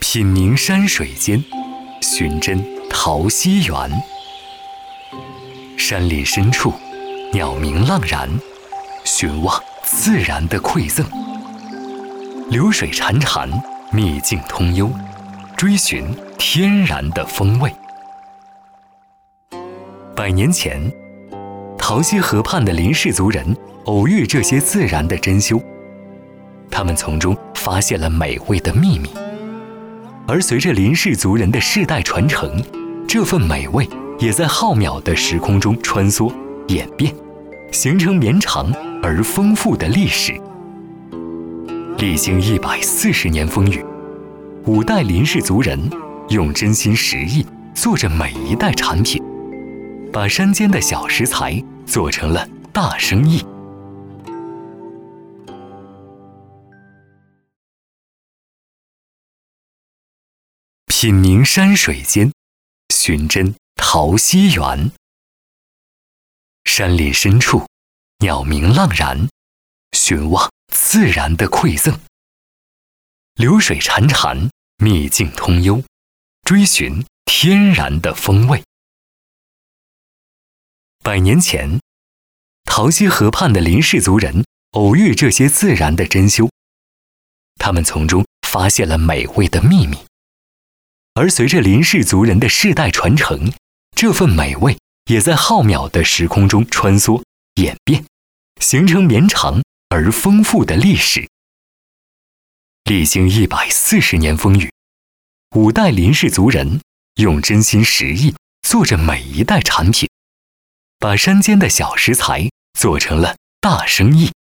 品茗山水间，寻真桃溪源。山林深处，鸟鸣浪然，寻望自然的馈赠。流水潺潺，秘境通幽，追寻天然的风味。100年前，桃溪河畔的林氏族人偶遇这些自然的珍馐，他们从中发现了美味的秘密。而随着林氏族人的世代传承，这份美味也在浩渺的时空中穿梭演变，形成绵长而丰富的历史。历经140年风雨，5代林氏族人用真心实意做着每一代产品，把山间的小食材做成了大生意。品茗山水间，寻真桃溪源。山林深处，鸟鸣浪然，寻望自然的馈赠。流水潺潺，秘境通幽，追寻天然的风味。100年前，桃溪河畔的林氏族人偶遇这些自然的珍馐，他们从中发现了美味的秘密。而随着林氏族人的世代传承，这份美味也在浩渺的时空中穿梭演变，形成绵长而丰富的历史。历经140年风雨，5代林氏族人用真心实意做着每一代产品，把山间的小食材做成了大生意。